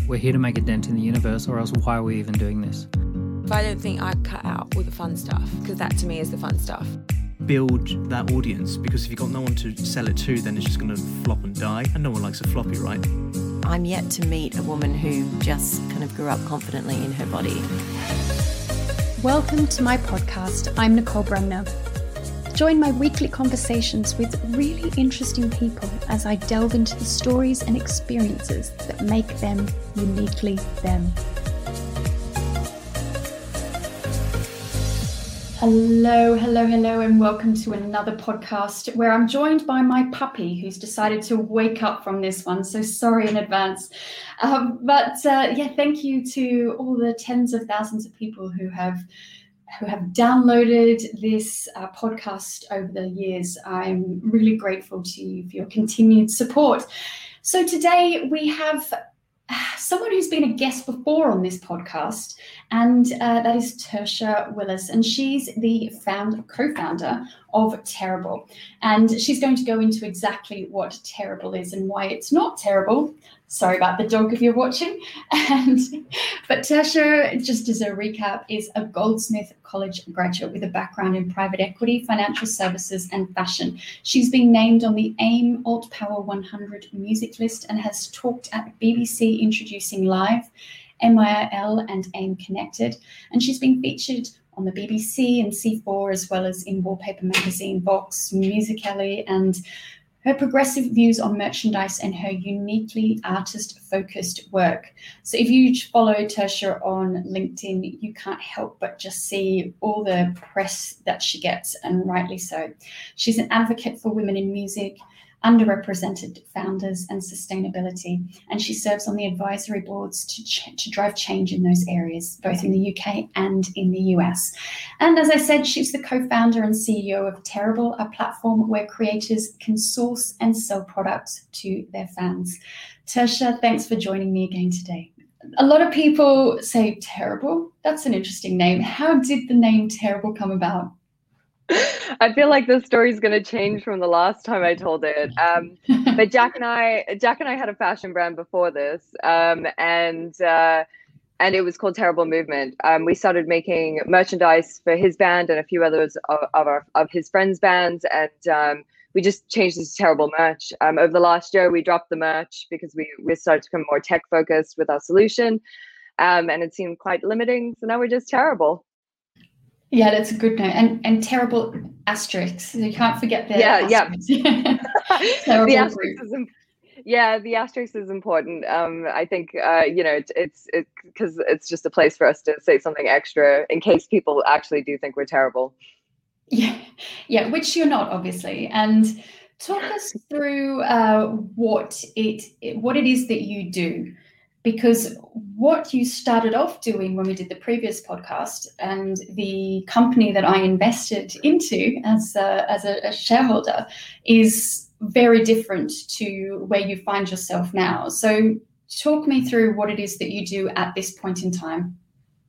We're here to make a dent in the universe, or else why are we even doing this? I don't think I cut out all the fun stuff, because that to me is the fun stuff. Build that audience, because if you've got no one to sell it to, then it's just going to flop and die, and no one likes a floppy, right? I'm yet to meet a woman who just kind of grew up confidently in her body. Welcome to my podcast. I'm Nicole Bremner. Join my weekly conversations with really interesting people as I delve into the stories and experiences that make them uniquely them. Hello, and welcome to another podcast where I'm joined by my puppy who's decided to wake up from this one, so sorry in advance. Thank you to all the tens of thousands of people who have downloaded this podcast over the years. I'm really grateful to you for your continued support. So today we have someone who's been a guest before on this podcast, and that is Tertia Willis, and she's the co-founder of Terrible. And she's going to go into exactly what Terrible is and why it's not terrible. Sorry about the dog if you're watching. But Tertia, just as a recap, is a Goldsmith College graduate with a background in private equity, financial services, and fashion. She's been named on the AIM Alt Power 100 music list and has talked at BBC Introducing Live, MIL, and AIM Connected. And she's been featured on the BBC and C4, as well as in Wallpaper Magazine, Vox, Musical.ly, and her progressive views on merchandise and her uniquely artist-focused work. So if you follow Tertia on LinkedIn, you can't help but just see all the press that she gets, and rightly so. She's an advocate for women in music, underrepresented founders, and sustainability. And she serves on the advisory boards to drive change in those areas, both in the UK and in the US. And as I said, she's the co-founder and CEO of Terrible, a platform where creators can source and sell products to their fans. Tertia, thanks for joining me again today. A lot of people say Terrible. That's an interesting name. How did the name Terrible come about? I feel like the story is going to change from the last time I told it. But Jack and I had a fashion brand before this, and it was called Terrible Movement. We started making merchandise for his band and a few others of his friends' bands, and we just changed it to Terrible Merch. Over the last year, we dropped the merch because we started to become more tech focused with our solution, and it seemed quite limiting. So now we're just Terrible. Yeah, that's a good note. And Terrible asterisks. So you can't forget the asterisks. The asterisk is important. I think it's because it's just a place for us to say something extra in case people actually do think we're terrible. Yeah, which you're not, obviously. And talk us through what it is that you do. Because what you started off doing when we did the previous podcast, and the company that I invested into as a shareholder, is very different to where you find yourself now. So talk me through what it is that you do at this point in time.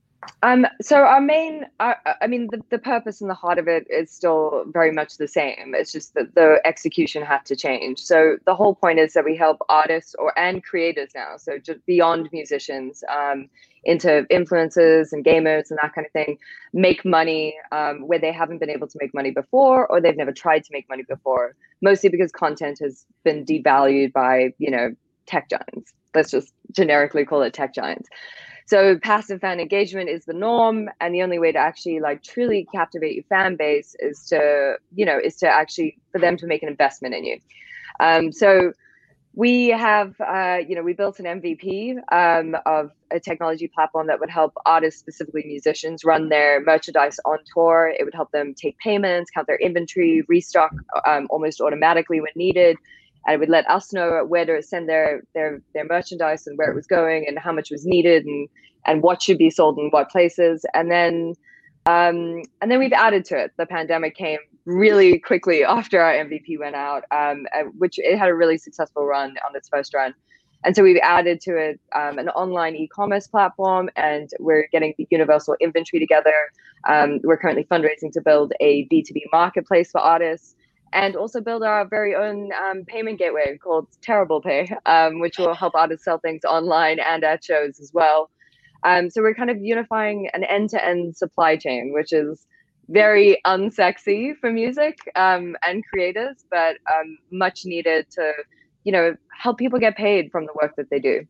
So our main, the purpose and the heart of it is still very much the same. It's just that the execution had to change. So the whole point is that we help artists and creators now, so just beyond musicians, into influencers and gamers and that kind of thing, make money where they haven't been able to make money before, or they've never tried to make money before, mostly because content has been devalued by, tech giants. Let's just generically call it tech giants. So passive fan engagement is the norm, and the only way to actually truly captivate your fan base is to actually for them to make an investment in you. So we have we built an MVP of a technology platform that would help artists, specifically musicians, run their merchandise on tour. It would help them take payments, count their inventory, restock almost automatically when needed. And it would let us know where to send their merchandise and where it was going and how much was needed and what should be sold in what places. And then we've added to it. The pandemic came really quickly after our MVP went out, which it had a really successful run on its first run. And so we've added to it an online e-commerce platform, and we're getting the universal inventory together. We're currently fundraising to build a B2B marketplace for artists. and also build our very own payment gateway called Terrible Pay, which will help artists sell things online and at shows as well. So we're kind of unifying an end-to-end supply chain, which is very unsexy for music and creators, but much needed to, help people get paid from the work that they do.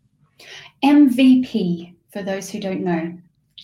MVP, for those who don't know.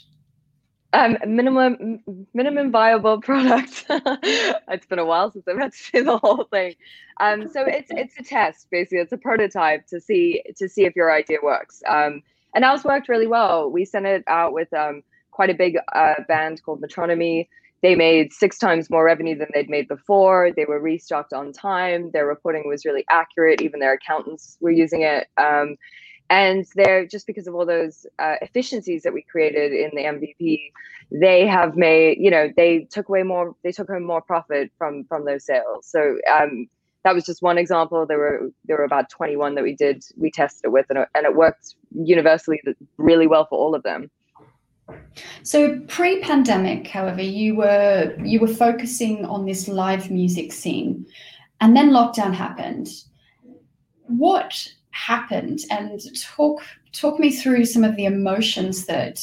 Minimum viable product. It's been a while since I've had to say the whole thing. So it's a test, basically. It's a prototype to see if your idea works. And ours worked really well. We sent it out with quite a big band called Metronomy. They made 6 times more revenue than they'd made before. They were restocked on time. Their reporting was really accurate. Even their accountants were using it. And they're, just because of all those efficiencies that we created in the MVP, they have made, they took home more profit from those sales. So that was just one example. There were about 21 that we tested it with, and it worked universally really well for all of them. So pre-pandemic, however, you were focusing on this live music scene, and then lockdown happened. What happened? And talk me through some of the emotions that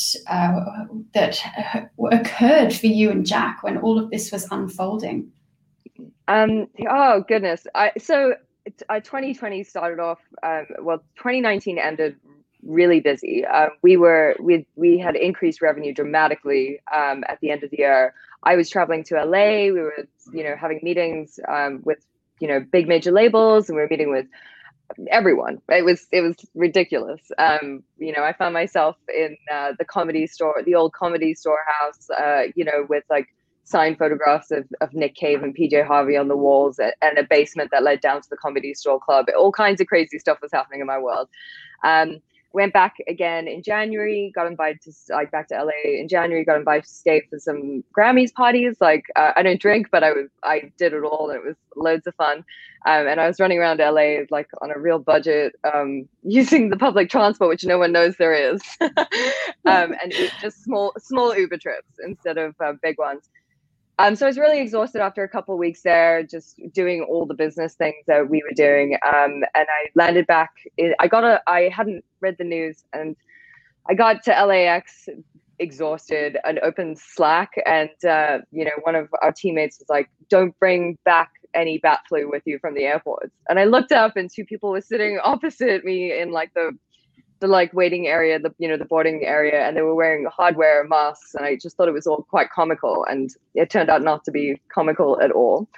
occurred for you and Jack when all of this was unfolding. Oh goodness. So 2020 started off, 2019 ended really busy. We had increased revenue dramatically at the end of the year. I was traveling to LA. We were, having meetings with, big major labels, and we were meeting with everyone. It was ridiculous. I found myself in the Comedy Store, the old Comedy Storehouse, with like signed photographs of Nick Cave and PJ Harvey on the walls, and a basement that led down to the Comedy Store Club. All kinds of crazy stuff was happening in my world. Went back again in January, got invited to back to LA in January, got invited to stay for some Grammys parties. I don't drink, but I did it all, and it was loads of fun. And I was running around LA on a real budget, using the public transport, which no one knows there is, and just small Uber trips instead of big ones. So I was really exhausted after a couple of weeks there, just doing all the business things that we were doing. And I landed back. I hadn't read the news, and I got to LAX exhausted and opened Slack. And, one of our teammates was like, "Don't bring back any bat flu with you from the airports." And I looked up, and 2 people were sitting opposite me in the waiting area, the boarding area, and they were wearing hardware masks, and I just thought it was all quite comical, and it turned out not to be comical at all.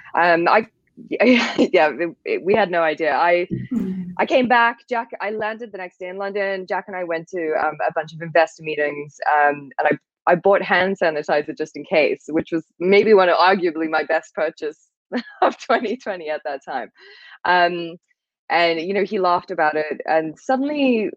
We had no idea. I came back. I landed the next day in London. Jack and I went to a bunch of investor meetings, and I bought hand sanitizer just in case, which was maybe arguably my best purchase of 2020 at that time. And, he laughed about it, and suddenly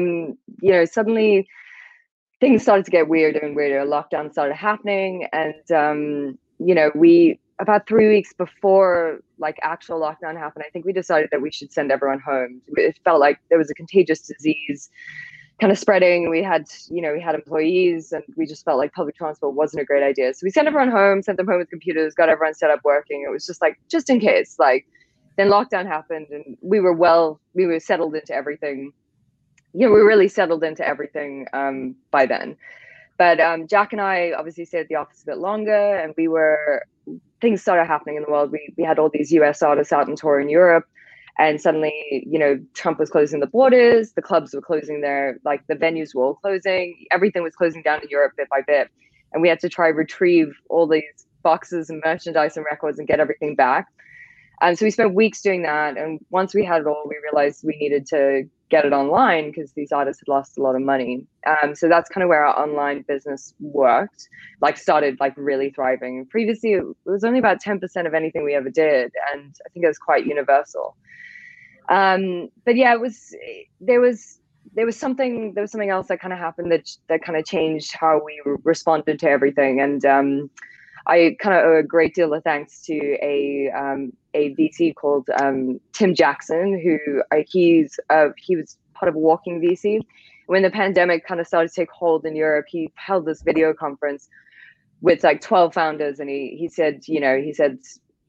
things started to get weirder and weirder. Lockdown started happening. And, we, about 3 weeks before actual lockdown happened, I think we decided that we should send everyone home. It felt like there was a contagious disease kind of spreading. We had employees, and we just felt like public transport wasn't a great idea. So we sent everyone home, sent them home with computers, got everyone set up working. It was just in case, Then lockdown happened, and we were settled into everything. We were really settled into everything by then. But Jack and I obviously stayed at the office a bit longer, and things started happening in the world. We had all these US artists out on tour in Europe, and suddenly, Trump was closing the borders, the clubs were closing the venues were all closing, everything was closing down in Europe bit by bit. And we had to try retrieve all these boxes and merchandise and records and get everything back. So we spent weeks doing that. And once we had it all, we realized we needed to get it online because these artists had lost a lot of money. So that's kind of where our online business worked, started really thriving. Previously, it was only about 10% of anything we ever did. And I think it was quite universal. But yeah, there was something else that kind of happened that kind of changed how we responded to everything. And I kind of owe a great deal of thanks to a VC called Tim Jackson, who he was part of Walking VC. When the pandemic kind of started to take hold in Europe, he held this video conference with 12 founders, and he said,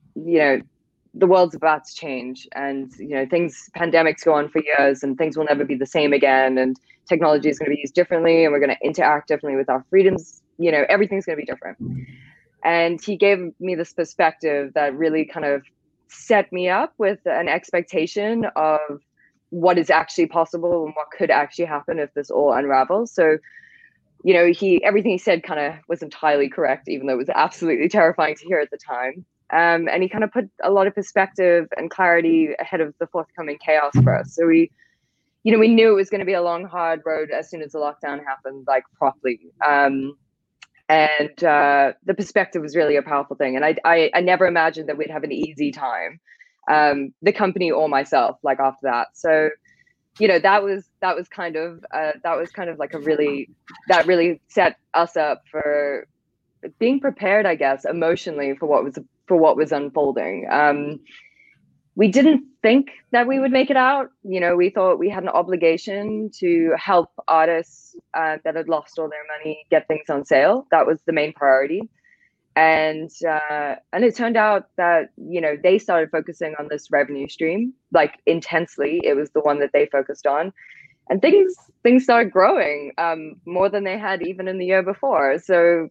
the world's about to change, and pandemics go on for years, and things will never be the same again, and technology is going to be used differently, and we're going to interact differently with our freedoms. Everything's going to be different. And he gave me this perspective that really kind of set me up with an expectation of what is actually possible and what could actually happen if this all unravels. So everything he said kind of was entirely correct, even though it was absolutely terrifying to hear at the time. And he kind of put a lot of perspective and clarity ahead of the forthcoming chaos for us. So we knew it was going to be a long, hard road as soon as the lockdown happened, like properly. And the perspective was really a powerful thing. And I never imagined that we'd have an easy time, the company or myself, like after that. So, that was kind of like that really set us up for being prepared, I guess, emotionally for what was unfolding. We didn't think that we would make it out. We thought we had an obligation to help artists that had lost all their money get things on sale. That was the main priority. And it turned out that, they started focusing on this revenue stream, like intensely. It was the one that they focused on. And things started growing more than they had even in the year before. So,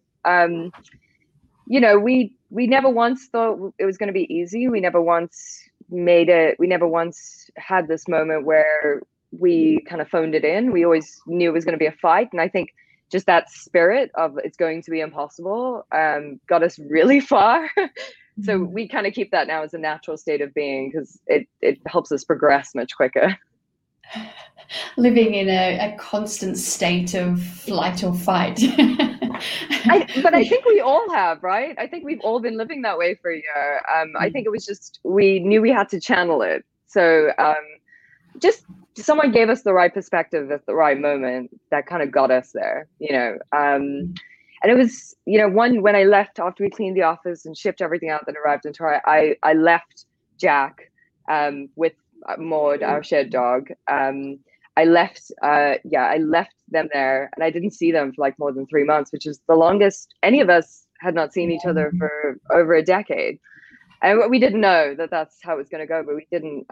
we never once thought it was going to be easy. We never once had this moment where we kind of phoned it in. We always knew it was going to be a fight. And I think just that spirit of it's going to be impossible got us really far. So we kind of keep that now as a natural state of being, because it helps us progress much quicker. Living in a constant state of flight or fight. But I think we all have, right? I think we've all been living that way for a year. I think it was just, we knew we had to channel it. So just someone gave us the right perspective at the right moment that kind of got us there, and it was, when I left after we cleaned the office and shipped everything out that arrived in Toronto, I left Jack with Maud, our shared dog. I left them there, and I didn't see them for like more than 3 months, which is the longest any of us had not seen each other for over a decade. And we didn't know that that's how it was going to go, but we didn't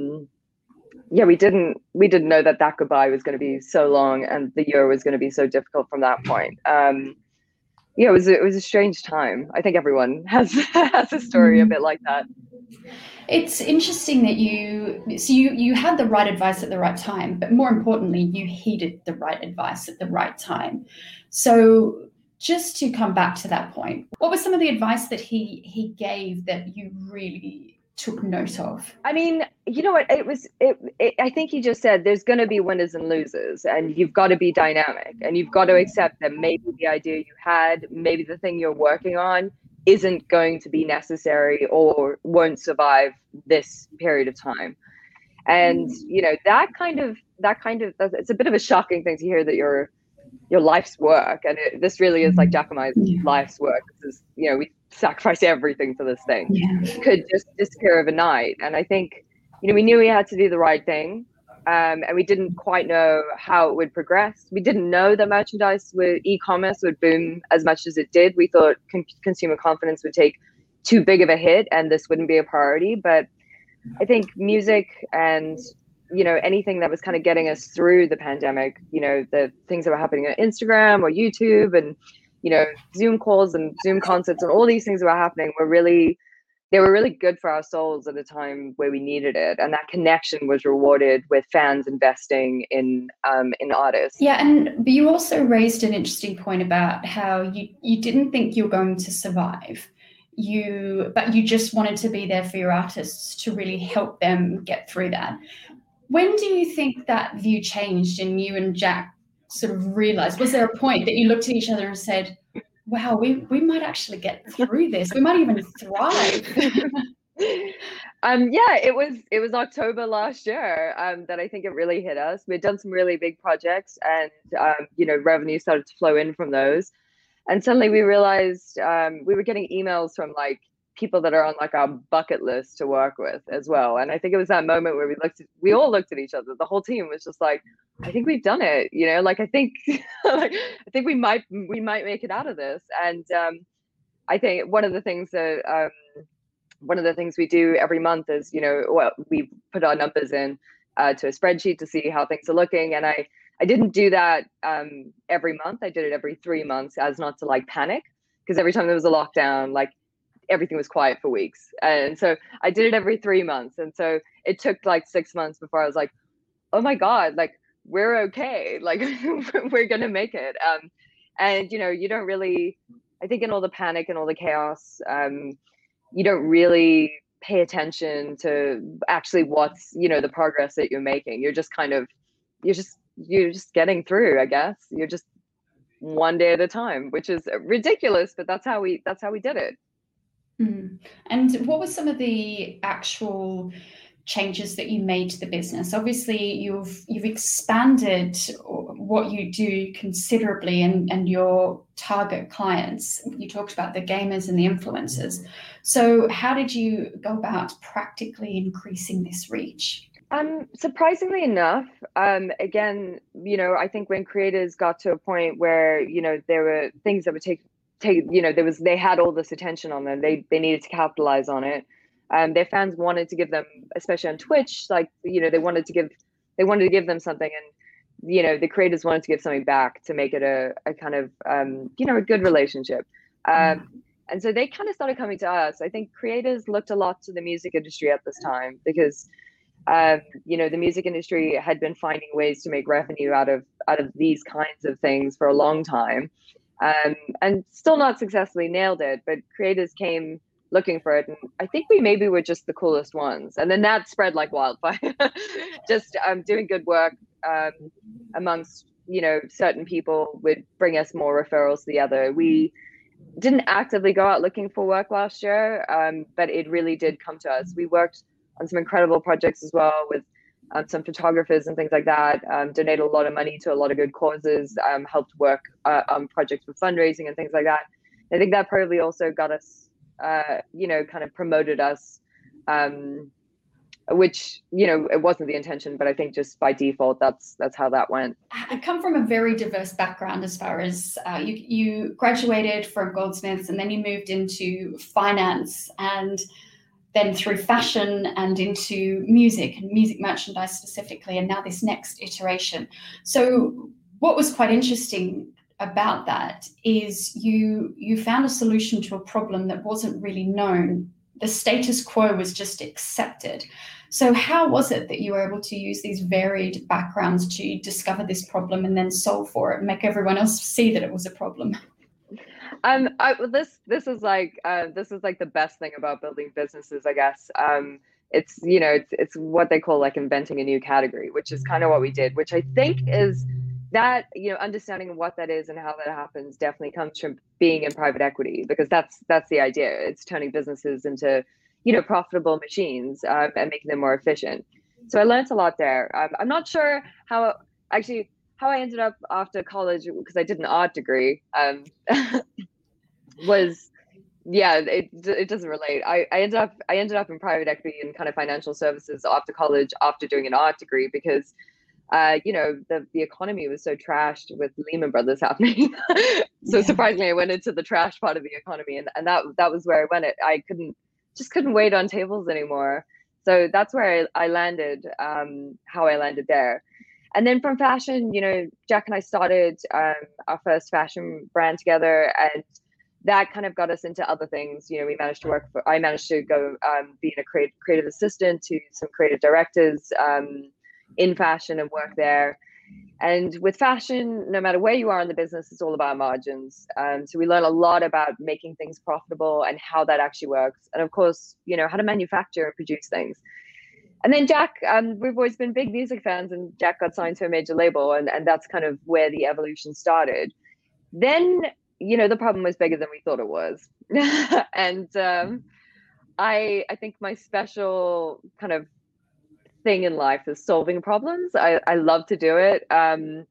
know that goodbye was going to be so long, and the year was going to be so difficult from that point. It was a strange time. I think everyone has a story a bit like that. It's interesting that you had the right advice at the right time, but more importantly, you heeded the right advice at the right time. So just to come back to that point, what was some of the advice that he gave that you really took note of? I mean, you know what, I think he just said there's going to be winners and losers, and you've got to be dynamic, and you've got to accept that maybe the idea you had, maybe the thing you're working on isn't going to be necessary or won't survive this period of time. And that kind of it's a bit of a shocking thing to hear, that your life's work, and this really is like Jack and my life's work. This is, we sacrifice everything for this thing, could just disappear overnight. And I think we knew we had to do the right thing, and we didn't quite know how it would progress. We didn't know that merchandise with e-commerce would boom as much as it did. We thought consumer confidence would take too big of a hit and this wouldn't be a priority. But I think music and anything that was kind of getting us through the pandemic, the things that were happening on Instagram or YouTube, and Zoom calls and Zoom concerts and all these things that were happening they were really good for our souls at a time where we needed it. And that connection was rewarded with fans investing in artists. Yeah, but you also raised an interesting point about how you didn't think you were going to survive. But you just wanted to be there for your artists to really help them get through that. When do you think that view changed and you and Jack sort of realized? Was there a point that you looked at each other and said, wow, we might actually get through this. We might even thrive. It was October last year that I think it really hit us. We'd done some really big projects, and revenue started to flow in from those. And suddenly we realized we were getting emails from like people that are on like our bucket list to work with as well. And I think it was that moment where we all looked at each other. The whole team was just like, I think we've done it, I think I think we might make it out of this. And I think one of the things that one of the things we do every month is, well, we put our numbers in to a spreadsheet to see how things are looking. And I didn't do that every month. I did it every 3 months, as not to like panic, because every time there was a lockdown, like everything was quiet for weeks. And so I did it every 3 months. And so it took like 6 months before I was like, oh my God, like we're okay. Like we're going to make it. And, you don't really, I think in all the panic and all the chaos, you don't really pay attention to actually what's, the progress that you're making. You're just you're just getting through, I guess. You're just one day at a time, which is ridiculous, but that's how we did it. Mm. And what were some of the actual changes that you made to the business? Obviously, you've expanded what you do considerably and your target clients. You talked about the gamers and the influencers. So how did you go about practically increasing this reach? Surprisingly enough, again, I think when creators got to a point where, there were things that would they had all this attention on them, they needed to capitalize on it. Their fans wanted to give them, especially on Twitch, like, they wanted to give them something, and, the creators wanted to give something back to make it a kind of, a good relationship. And so they kind of started coming to us. I think creators looked a lot to the music industry at this time because, the music industry had been finding ways to make revenue out of these kinds of things for a long time, and still not successfully nailed it. But creators came looking for it, and I think we maybe were just the coolest ones. And then that spread like wildfire. Just doing good work amongst certain people would bring us more referrals to the other. We didn't actively go out looking for work last year, but it really did come to us. We worked on some incredible projects as well with some photographers and things like that, donated a lot of money to a lot of good causes, helped work on projects for fundraising and things like that. I think that probably also got us, kind of promoted us, which, it wasn't the intention, but I think just by default, that's how that went. I come from a very diverse background as far as you graduated from Goldsmiths and then you moved into finance and then through fashion and into music and music merchandise specifically, and now this next iteration. So what was quite interesting about that is you found a solution to a problem that wasn't really known. The status quo was just accepted. So how was it that you were able to use these varied backgrounds to discover this problem and then solve for it and make everyone else see that it was a problem? This is like the best thing about building businesses, I guess. It's what they call like inventing a new category, which is kind of what we did, which I think is that, understanding what that is and how that happens definitely comes from being in private equity, because that's the idea. It's turning businesses into, profitable machines and making them more efficient. So I learned a lot there. I'm not sure how I ended up after college, because I did an art degree, it doesn't relate. I ended up in private equity and kind of financial services after college, after doing an art degree, because the economy was so trashed with Lehman Brothers happening. So surprisingly, I went into the trash part of the economy, and that was where I went. I couldn't wait on tables anymore. So that's where I landed, how I landed there. And then from fashion, Jack and I started our first fashion brand together, and that kind of got us into other things. I managed to go being a creative assistant to some creative directors in fashion and work there. And with fashion, no matter where you are in the business, it's all about margins. So we learn a lot about making things profitable and how that actually works. And of course, how to manufacture and produce things. And then Jack, we've always been big music fans, and Jack got signed to a major label, and that's kind of where the evolution started. Then, the problem was bigger than we thought it was. And I think my special kind of thing in life is solving problems. I love to do it. And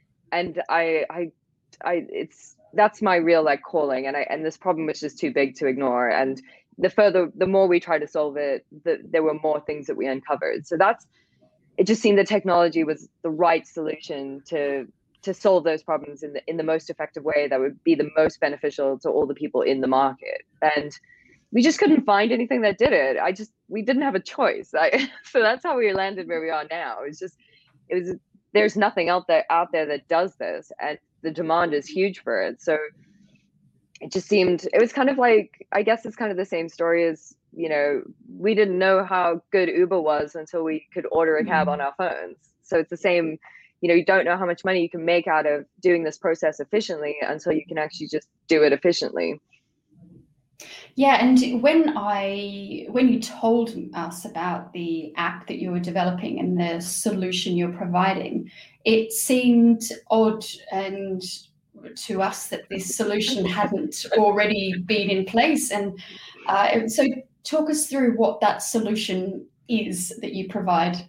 that's my real like calling. And this problem was just too big to ignore. And the more we tried to solve it, there were more things that we uncovered. So it just seemed that technology was the right solution to solve those problems in the most effective way that would be the most beneficial to all the people in the market. And we just couldn't find anything that did it. We didn't have a choice. So that's how we landed where we are now. There's nothing out there that does this, and the demand is huge for it. So it was kind of like, I guess it's kind of the same story as, we didn't know how good Uber was until we could order a cab on our phones. So it's the same, you don't know how much money you can make out of doing this process efficiently until you can actually just do it efficiently. Yeah, and when you told us about the app that you were developing and the solution you're providing, it seemed odd and to us that this solution hadn't already been in place. And so talk us through what that solution is that you provide.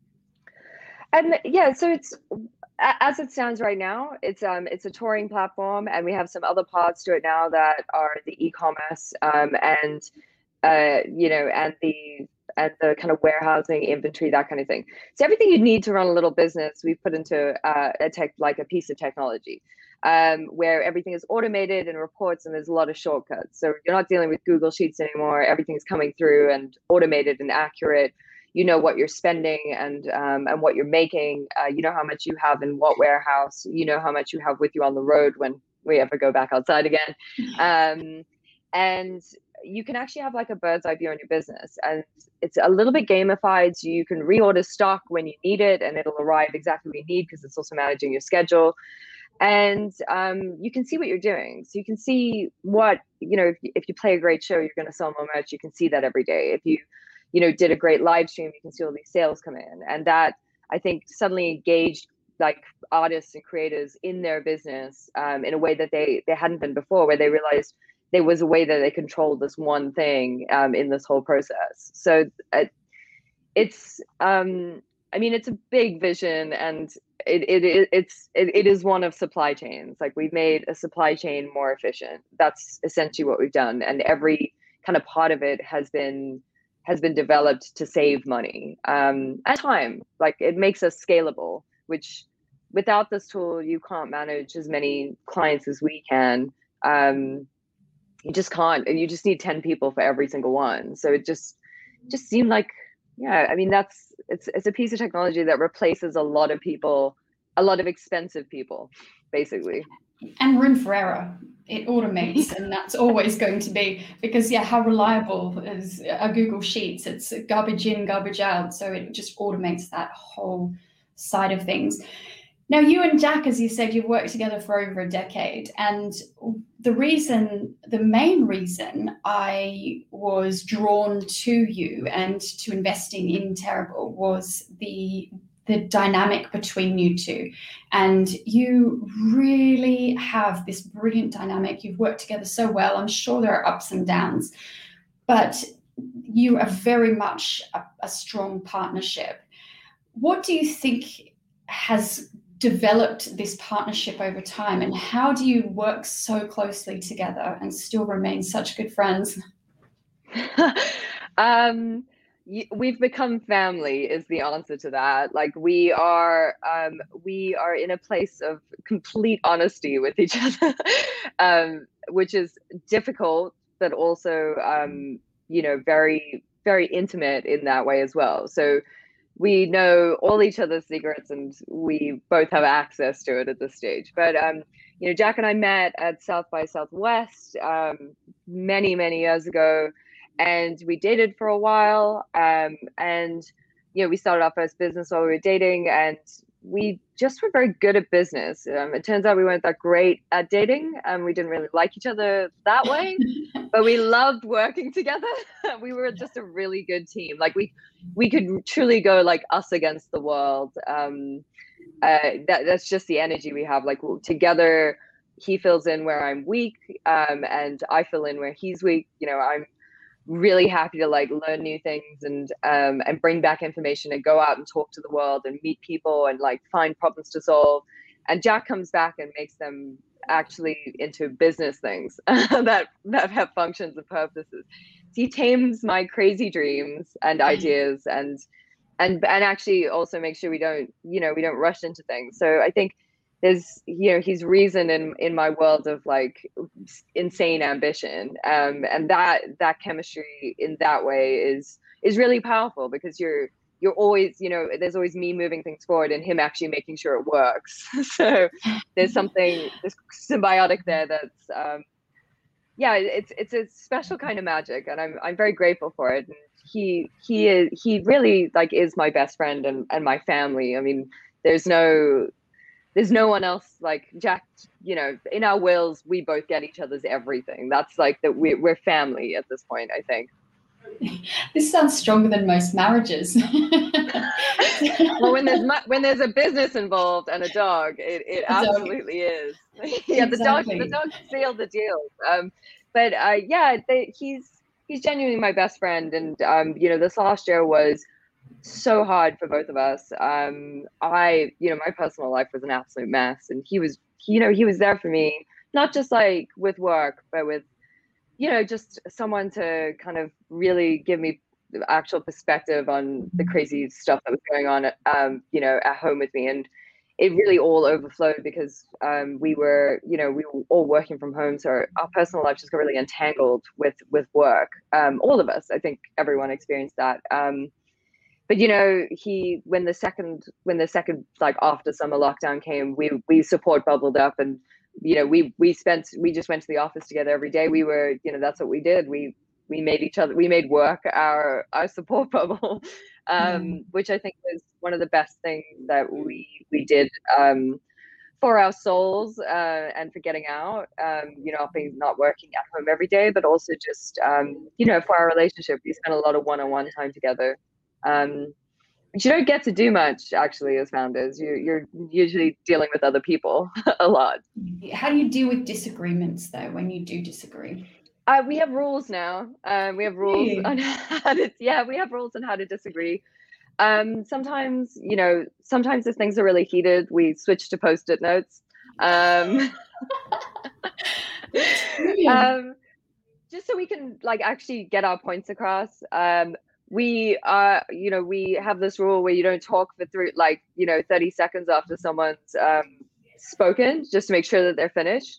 So it's, as it stands right now, it's a touring platform, and we have some other parts to it now that are the e-commerce and the kind of warehousing, inventory, that kind of thing. So everything you need to run a little business, we've put into a piece of technology where everything is automated and reports, and there's a lot of shortcuts. So you're not dealing with Google Sheets anymore. Everything's coming through and automated and accurate. You know what you're spending and what you're making. You know how much you have in what warehouse. You know how much you have with you on the road when we ever go back outside again. And you can actually have like a bird's eye view on your business. And it's a little bit gamified. So you can reorder stock when you need it, and it'll arrive exactly what you need, because it's also managing your schedule. And you can see what you're doing. So you can see what, if you play a great show, you're going to sell more merch. You can see that every day. If you did a great live stream, you can see all these sales come in. And that, I think, suddenly engaged like artists and creators in their business in a way that they hadn't been before, where they realized there was a way that they controlled this one thing in this whole process. So it's a big vision, and it is one of supply chains. Like, we've made a supply chain more efficient. That's essentially what we've done. And every kind of part of it has been developed to save money and time. Like, it makes us scalable, which without this tool, you can't manage as many clients as we can. You just can't, and you just need 10 people for every single one. So it just seemed like, it's a piece of technology that replaces a lot of people, a lot of expensive people, basically. And room for error. It automates, and that's always going to be, because how reliable is a Google Sheets? It's garbage in, garbage out. So it just automates that whole side of things. Now, you and Jack, as you said, you've worked together for over a decade. And the main reason I was drawn to you and to investing in Terrible was the dynamic between you two. And you really have this brilliant dynamic. You've worked together so well. I'm sure there are ups and downs, but you are very much a strong partnership. What do you think has developed this partnership over time, and how do you work so closely together and still remain such good friends? We've become family is the answer to that. Like, we are in a place of complete honesty with each other, which is difficult, but also, very, very intimate in that way as well. So we know all each other's secrets, and we both have access to it at this stage. But, Jack and I met at South by Southwest many, many years ago. And we dated for a while, and we started our first business while we were dating, and we just were very good at business. It turns out we weren't that great at dating, and we didn't really like each other that way, but we loved working together. We were just a really good team. Like, we could truly go like us against the world. That's just the energy we have. Like, together, he fills in where I'm weak, and I fill in where he's weak. I'm really happy to like learn new things and bring back information and go out and talk to the world and meet people and like find problems to solve. And Jack comes back and makes them actually into business things that have functions and purposes. He tames my crazy dreams and ideas and actually also makes sure we don't rush into things. So I think he's reason in my world of like insane ambition, and that chemistry in that way is really powerful, because you're always, there's always me moving things forward and him actually making sure it works. So there's symbiotic there that's it's a special kind of magic, and I'm very grateful for it. And he really like is my best friend and my family. I mean, there's no one else like Jack. In our wills, we both get each other's everything. That's like that we're family at this point, I think. This sounds stronger than most marriages. Well, when there's a business involved and a dog, it absolutely is. Yeah, exactly. the dog seal the deal. He's genuinely my best friend, and this last year was so hard for both of us. My personal life was an absolute mess, and he was there for me, not just like with work, but with just someone to kind of really give me the actual perspective on the crazy stuff that was going on at home with me. And it really all overflowed because we were all working from home. So our personal life just got really entangled with work. All of us, I think everyone experienced that. But when the second like after summer lockdown came, we support bubbled up, and we just went to the office together every day. We were, that's what we did. We made work our support bubble, which I think was one of the best things that we did for our souls, and for getting out, not working at home every day, but also just, for our relationship. We spent a lot of one-on-one time together. But you don't get to do much actually as founders. You're usually dealing with other people a lot. How do you deal with disagreements though when you do disagree? We have rules now. We have rules on how to disagree. Sometimes if things are really heated, we switch to Post-it notes. Just so we can like actually get our points across. We have this rule where you don't talk for 30 seconds after someone's spoken, just to make sure that they're finished.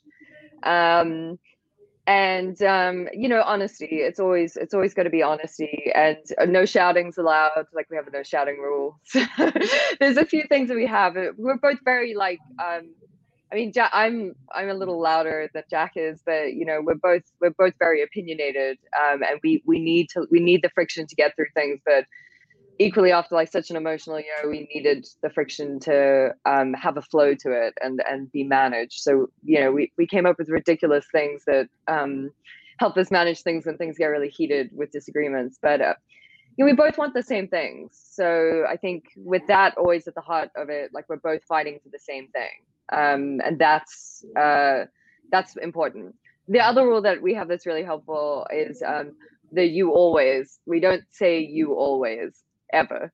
Honesty. It's always got to be honesty, and no shoutings allowed. Like we have a no shouting rule. There's a few things that we have. We're both very like, Jack, I'm a little louder than Jack is, but we're both very opinionated, and we need the friction to get through things. But equally, after like such an emotional year, we needed the friction to have a flow to it and be managed. So we came up with ridiculous things that help us manage things when things get really heated with disagreements. But we both want the same things. So I think with that always at the heart of it, like we're both fighting for the same thing. And that's important. The other rule that we have that's really helpful is the you always. We don't say you always ever.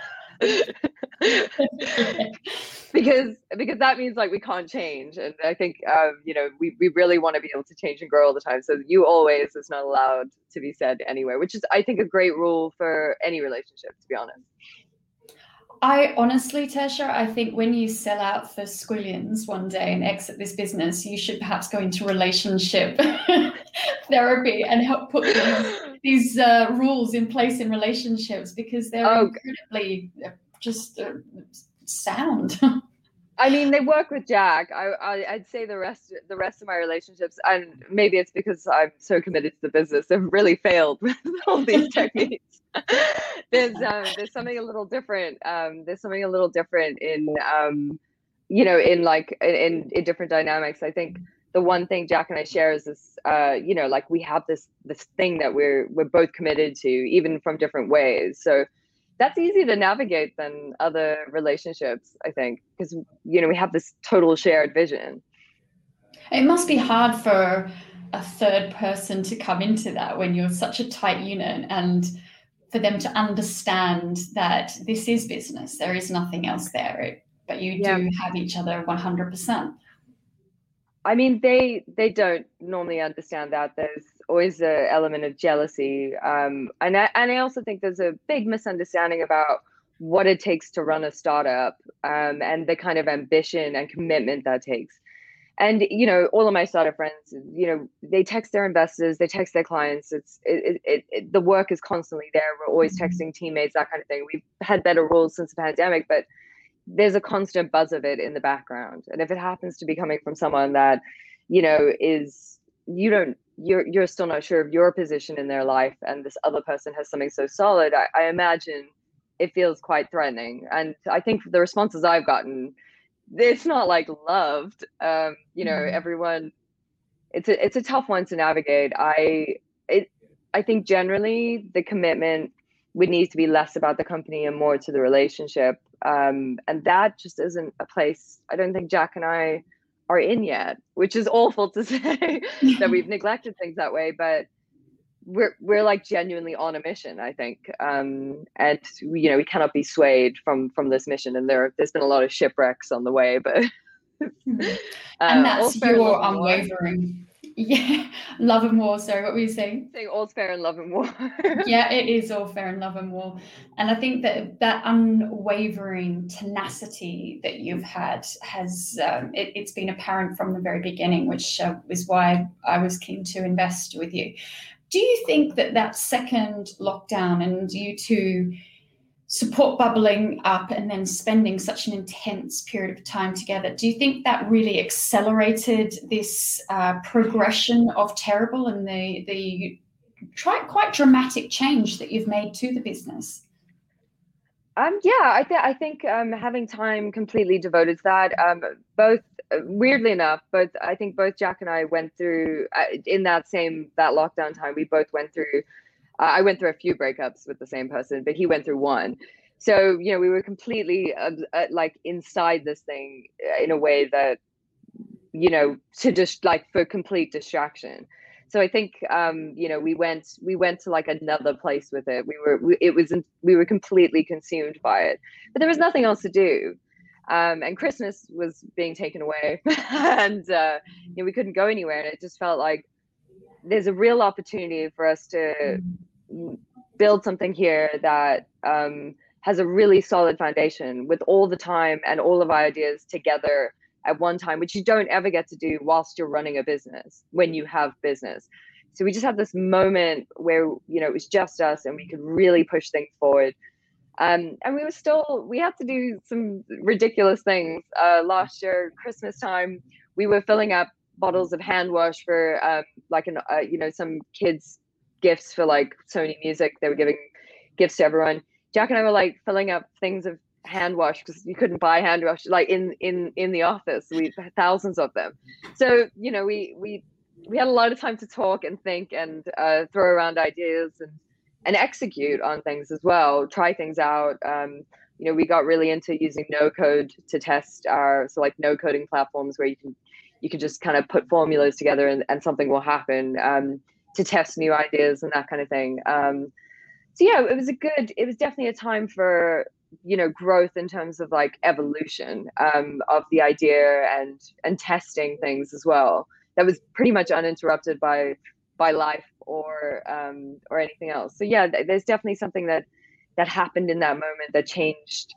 because that means like we can't change, and I think we really want to be able to change and grow all the time. So you always is not allowed to be said anywhere, which is I think a great rule for any relationship, to be honest. I honestly, Tesha, I think when you sell out for squillions one day and exit this business, you should perhaps go into relationship therapy and help put these rules in place in relationships, because they're incredibly just sound. I mean, they work with Jack. I'd say the rest of my relationships, and maybe it's because I'm so committed to the business, have really failed with all these techniques. There's something a little different. There's something a little different in in different dynamics. I think the one thing Jack and I share is this, like we have this thing that we're both committed to, even from different ways. So that's easier to navigate than other relationships, I think, because we have this total shared vision. It must be hard for a third person to come into that when you're such a tight unit, and for them to understand that this is business. There is nothing else there, but you do have each other 100%. I mean, they don't normally understand that. There's always an element of jealousy. And I also think there's a big misunderstanding about what it takes to run a startup, and the kind of ambition and commitment that takes. And, you know, all of my startup friends, you know, they text their investors, they text their clients. The work is constantly there. We're always texting teammates, that kind of thing. We've had better rules since the pandemic, but there's a constant buzz of it in the background. And if it happens to be coming from someone that, you know, you're still not sure of your position in their life, and this other person has something so solid, I imagine it feels quite threatening. And I think the responses I've gotten, it's not like loved. You know, everyone, it's a tough one to navigate. I think generally the commitment would need to be less about the company and more to the relationship. And that just isn't a place I don't think Jack and I are in yet, which is awful to say that we've neglected things that way, but we're like genuinely on a mission, I think. And you know, we cannot be swayed from this mission, and there's been a lot of shipwrecks on the way, but and that's your unwavering love and war. Sorry, what were you saying? Saying all's fair in love and war. Yeah, it is all fair in love and war. And I think that unwavering tenacity that you've had has it's been apparent from the very beginning, which is why I was keen to invest with you. Do you think that second lockdown and you two support bubbling up and then spending such an intense period of time together, do you think that really accelerated this progression of Terrible and the quite dramatic change that you've made to the business? Yeah, I think having time completely devoted to that, both weirdly enough, I think both Jack and I went through in that lockdown time. We both went through. I went through a few breakups with the same person, but he went through one. So, you know, we were completely like inside this thing in a way that, you know, to just like for complete distraction. So I think, you know, we went to like another place with it. We were completely consumed by it, but there was nothing else to do. And Christmas was being taken away, and you know, we couldn't go anywhere. And it just felt like there's a real opportunity for us to build something here that has a really solid foundation, with all the time and all of our ideas together at one time, which you don't ever get to do whilst you're running a business when you have business. So we just had this moment where, you know, it was just us and we could really push things forward. And we had to do some ridiculous things. Last year, Christmas time, we were filling up bottles of hand wash for you know, some kids' gifts for like Sony Music. They were giving gifts to everyone. Jack and I were like filling up things of hand wash because you couldn't buy hand wash like in the office. We had thousands of them. So, you know, we had a lot of time to talk and think and throw around ideas and execute on things as well, try things out. You know, we got really into using no code to test no coding platforms where you can just kind of put formulas together and something will happen, to test new ideas and that kind of thing. So yeah, it was definitely a time for, you know, growth in terms of like evolution of the idea and testing things as well. That was pretty much uninterrupted by life or anything else. So yeah, there's definitely something that happened in that moment that changed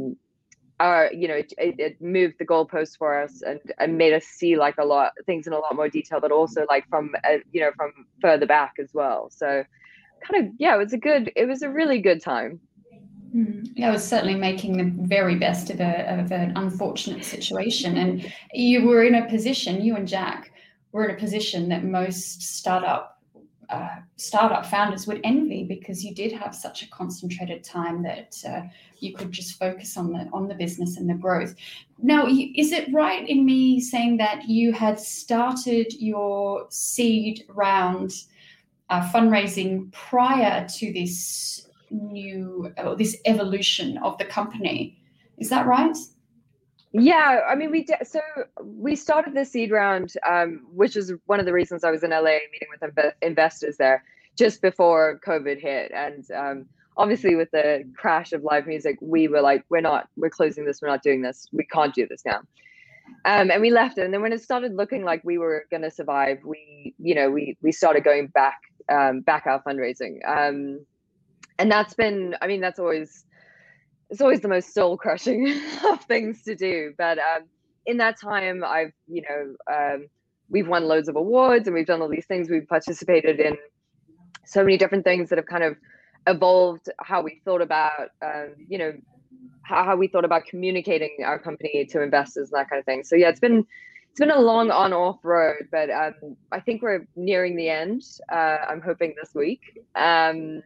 you know, it moved the goalposts for us and made us see like a lot things in a lot more detail, but also like from you know, from further back as well. So kind of, yeah, it was a really good time. Yeah, I was certainly making the very best of an unfortunate situation. And you and Jack were in a position that most startup founders would envy, because you did have such a concentrated time that you could just focus on the business and the growth. Now, is it right in me saying that you had started your seed round fundraising prior to this this evolution of the company? Is that right? Yeah, I mean, we started the seed round, which is one of the reasons I was in LA meeting with investors there just before COVID hit. And obviously with the crash of live music, we were like, we're closing this, we're not doing this, we can't do this now. And we left it. And then when it started looking like we were going to survive, we started going back our fundraising. And that's always, it's always the most soul crushing of things to do. But in that time, I've, we've won loads of awards and we've done all these things. We've participated in so many different things that have kind of evolved how we thought about, how we thought about communicating our company to investors and that kind of thing. So yeah, it's been a long on-off road, but I think we're nearing the end. I'm hoping this week, and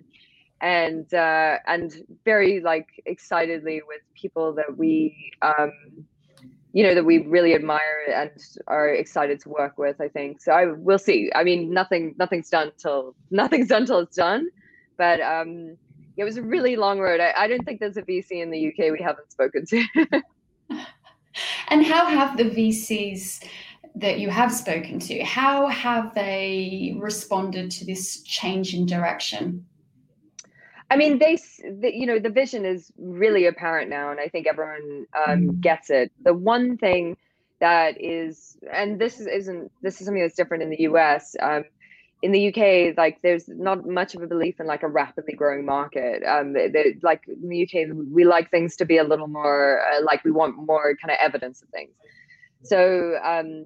very like excitedly with people that we that we really admire and are excited to work with. I think so. We'll see. I mean, nothing's done till it's done. But it was a really long road. I don't think there's a VC in the UK we haven't spoken to. And how have the VCs that you have spoken to, how have they responded to this change in direction? I mean, the vision is really apparent now, and I think everyone gets it. The one thing that is, and this is something that's different in the US. In the UK, like there's not much of a belief in like a rapidly growing market. Like in the UK, we like things to be a little more like we want more kind of evidence of things. So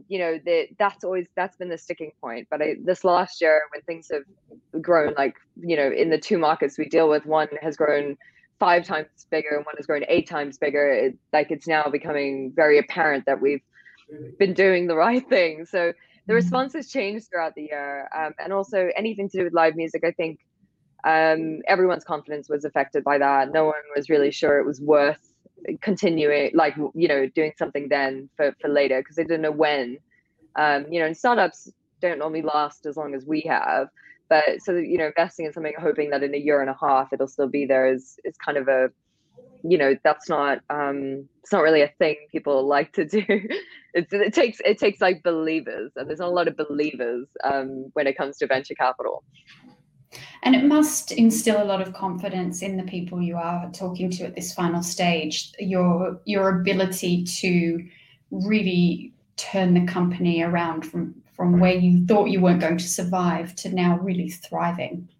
that's been the sticking point. But this last year, when things have grown, like in the two markets we deal with, one has grown 5 times bigger and one has grown 8 times bigger. It's now becoming very apparent that we've been doing the right thing. So the response has changed throughout the year, and also anything to do with live music. I think everyone's confidence was affected by that. No one was really sure it was worth continuing, like doing something then for later, because they didn't know when. And startups don't normally last as long as we have, but so investing in something, hoping that in a year and a half it'll still be there is kind of a that's not it's not really a thing people like to do. It takes like believers, and there's not a lot of believers when it comes to venture capital. And it must instill a lot of confidence in the people you are talking to at this final stage, your ability to really turn the company around from where you thought you weren't going to survive to now really thriving.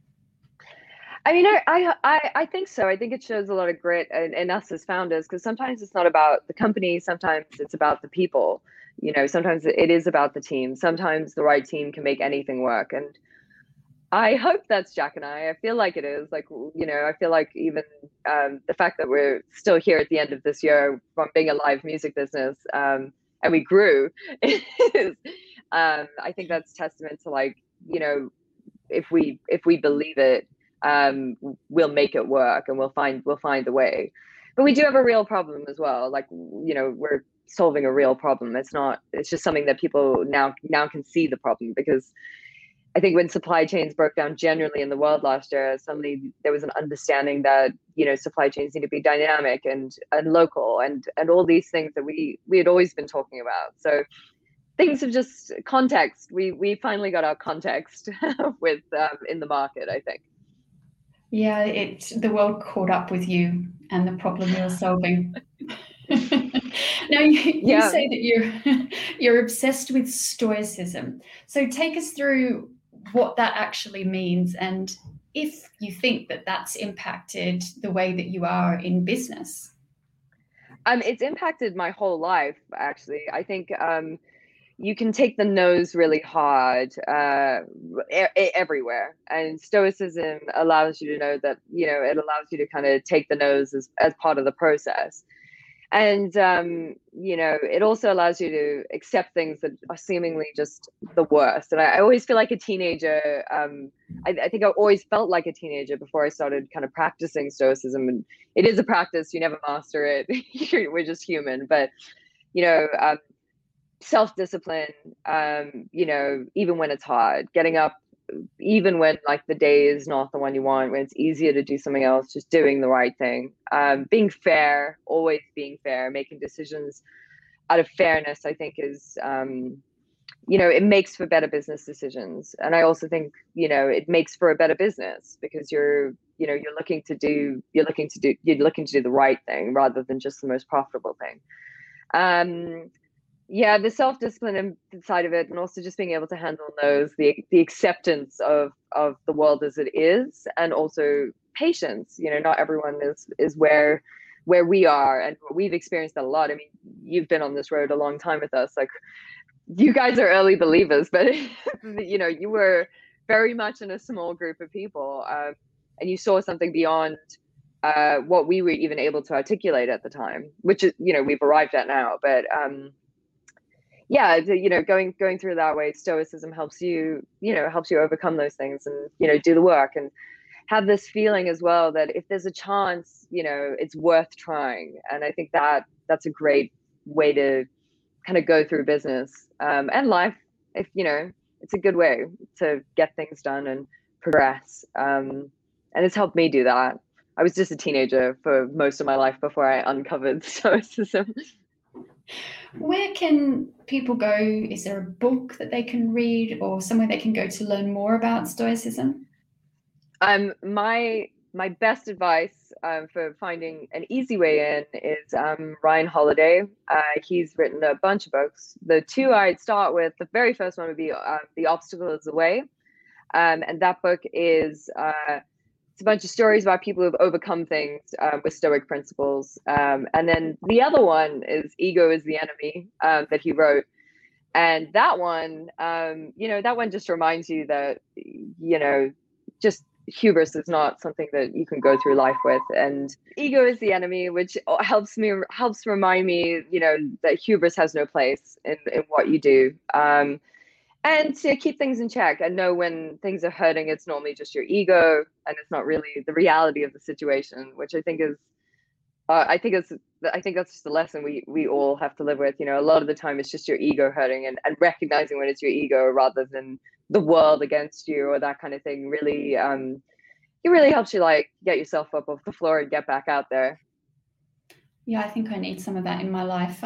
I mean, I think so. I think it shows a lot of grit in us as founders, because sometimes it's not about the company. Sometimes it's about the people. Sometimes it is about the team. Sometimes the right team can make anything work. And I hope that's Jack and I feel like it is. Like, I feel like even the fact that we're still here at the end of this year from being a live music business, and we grew, is, I think that's testament to like, if we believe it, we'll make it work and we'll find a way. But we do have a real problem as well. Like, we're solving a real problem. It's just something that people now can see the problem, because I think when supply chains broke down generally in the world last year, suddenly there was an understanding that, supply chains need to be dynamic and local and all these things that we had always been talking about. So things have just context. We finally got our context with in the market, I think. Yeah, the world caught up with you and the problem you're solving. Now you say that you're obsessed with stoicism. So take us through what that actually means, and if you think that that's impacted the way that you are in business. It's impacted my whole life, actually. I think you can take the no's really hard everywhere, and stoicism allows you to know that it allows you to kind of take the no's as part of the process. And it also allows you to accept things that are seemingly just the worst. And I always feel like a teenager. I think I always felt like a teenager before I started kind of practicing stoicism. And it is a practice; you never master it. We're just human, but self-discipline. Even when it's hard, getting up, even when like the day is not the one you want, when it's easier to do something else, just doing the right thing, being fair, always being fair, making decisions out of fairness, I think is, it makes for better business decisions. And I also think, it makes for a better business, because you're looking to do the right thing rather than just the most profitable thing. The self-discipline side of it, and also just being able to handle those, the acceptance of the world as it is, and also patience. Not everyone is where where we are, and we've experienced that a lot. I mean, you've been on this road a long time with us. Like, you guys are early believers, but you know, you were very much in a small group of people, and you saw something beyond what we were even able to articulate at the time, which is, you know, we've arrived at now. But yeah, you know, going through that way, stoicism helps you overcome those things, and, you know, do the work and have this feeling as well that if there's a chance, you know, it's worth trying. And I think that that's a great way to kind of go through business and life. If, you know, it's a good way to get things done and progress. And it's helped me do that. I was just a teenager for most of my life before I uncovered stoicism. Where can people go? Is there a book that they can read or somewhere they can go to learn more about stoicism? My best advice for finding an easy way in is Ryan Holiday. He's written a bunch of books. The two I'd start with, the very first one would be The Obstacle is the Way. And that book is it's a bunch of stories about people who've overcome things with Stoic principles. And then the other one is Ego is the Enemy that he wrote. And that one, you know, that one just reminds you that, you know, just hubris is not something that you can go through life with, and ego is the enemy, which helps remind me, you know, that hubris has no place in what you do, and to keep things in check and know when things are hurting, it's normally just your ego and it's not really the reality of the situation, which I think is I think that's just a lesson we all have to live with. You know, a lot of the time it's just your ego hurting, and recognizing when it's your ego rather than the world against you or that kind of thing really it really helps you like get yourself up off the floor and get back out there. Yeah, I think I need some of that in my life.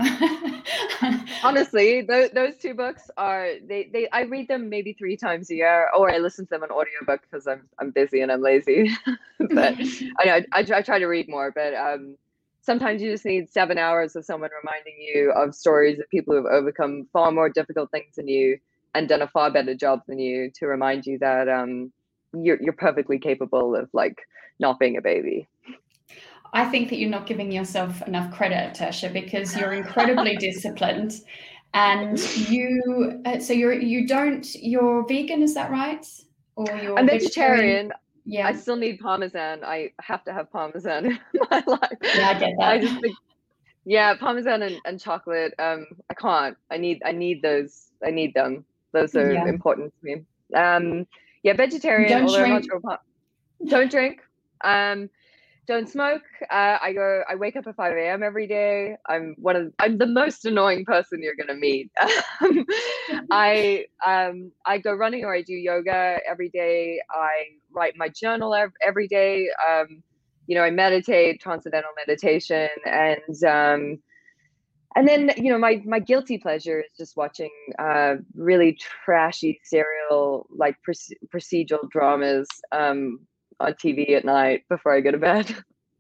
Honestly, those two books are I read them maybe 3 times a year, or I listen to them on audiobook because I'm busy and I'm lazy. But I try to read more, but sometimes you just need 7 hours of someone reminding you of stories of people who've overcome far more difficult things than you and done a far better job than you, to remind you that you're perfectly capable of like not being a baby. I think that you're not giving yourself enough credit, Tertia, because you're incredibly disciplined, and you're vegan, is that right? Or you're I'm vegetarian. Yeah, I still need Parmesan. I have to have Parmesan in my life. Yeah, I get that. I just think, yeah, Parmesan and chocolate. I can't. I need those. I need them. Those are important to me. Yeah, vegetarian. Don't drink. Don't smoke. I wake up at 5 a.m. every day. I'm the most annoying person you're gonna meet. I go running or I do yoga every day. I write my journal every day. You know, I meditate, transcendental meditation, and then, you know, my guilty pleasure is just watching really trashy serial, like procedural dramas on TV at night before I go to bed.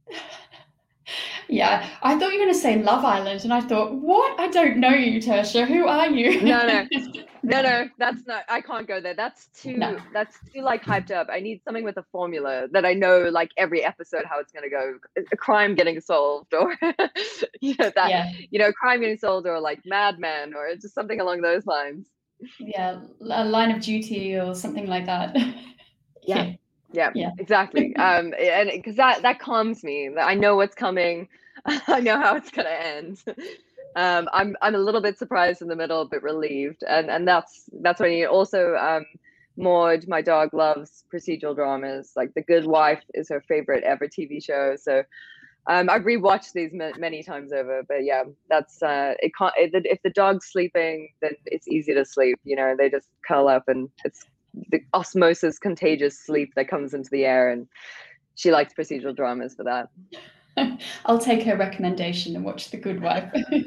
Yeah, I thought you were going to say Love Island, and I thought, what? I don't know you, Tertia. Who are you? No, that's not. I can't go there. That's too like hyped up. I need something with a formula that I know, like every episode how it's going to go. A crime getting solved, or you know, crime getting solved, or like Mad Men, or just something along those lines. Yeah, a Line of Duty or something like that. Yeah, exactly. And because that calms me. I know what's coming. I know how it's gonna end. I'm a little bit surprised in the middle, but relieved, and that's what I need. Also, Maud, my dog, loves procedural dramas. Like The Good Wife is her favorite ever TV show. So I've rewatched these many times over. But yeah, that's if the dog's sleeping, then it's easy to sleep. You know, they just curl up, and it's the osmosis contagious sleep that comes into the air, and she likes procedural dramas for that. I'll take her recommendation and watch The Good Wife.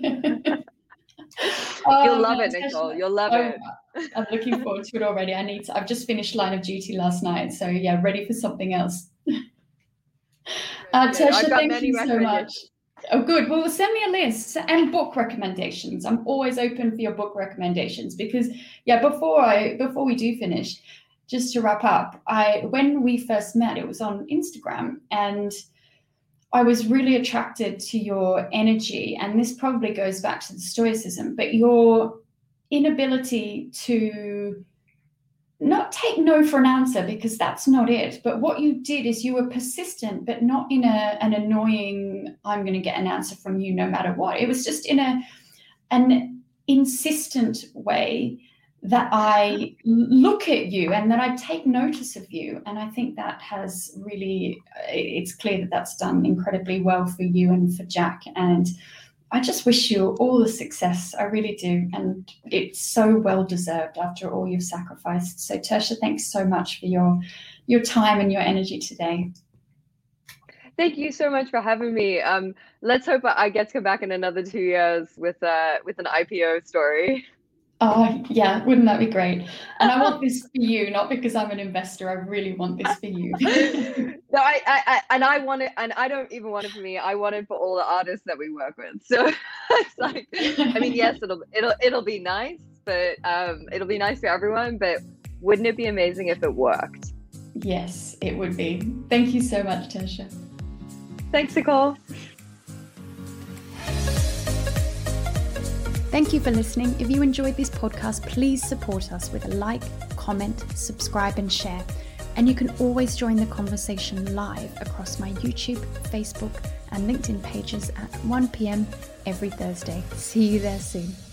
You'll love it, Nicole. You'll love it. I'm looking forward to it already. I've just finished Line of Duty last night, so yeah, ready for something else. Tertia, thank you so much. Oh, good. Well, send me a list and book recommendations. I'm always open for your book recommendations because, yeah, before we do finish, just to wrap up, when we first met, it was on Instagram, and I was really attracted to your energy, and this probably goes back to the Stoicism, but your inability to not take no for an answer, because that's not it. But what you did is you were persistent, but not in an annoying, I'm going to get an answer from you no matter what. It was just in an insistent way that I look at you and that I take notice of you. And I think that has really, it's clear that that's done incredibly well for you and for Jack. And I just wish you all the success. I really do. And it's so well deserved after all you've sacrificed. So Tertia, thanks so much for your time and your energy today. Thank you so much for having me. Let's hope I get to come back in another 2 years with an IPO story. Oh, yeah, wouldn't that be great? And I want this for you, not because I'm an investor. I really want this for you. No, I want it, and I don't even want it for me. I want it for all the artists that we work with. So it's like, I mean, yes, it'll be nice, but it'll be nice for everyone. But wouldn't it be amazing if it worked? Yes, it would be. Thank you so much, Tertia. Thanks, Nicole. Thank you for listening. If you enjoyed this podcast, please support us with a like, comment, subscribe, and share. And you can always join the conversation live across my YouTube, Facebook, and LinkedIn pages at 1 p.m. every Thursday. See you there soon.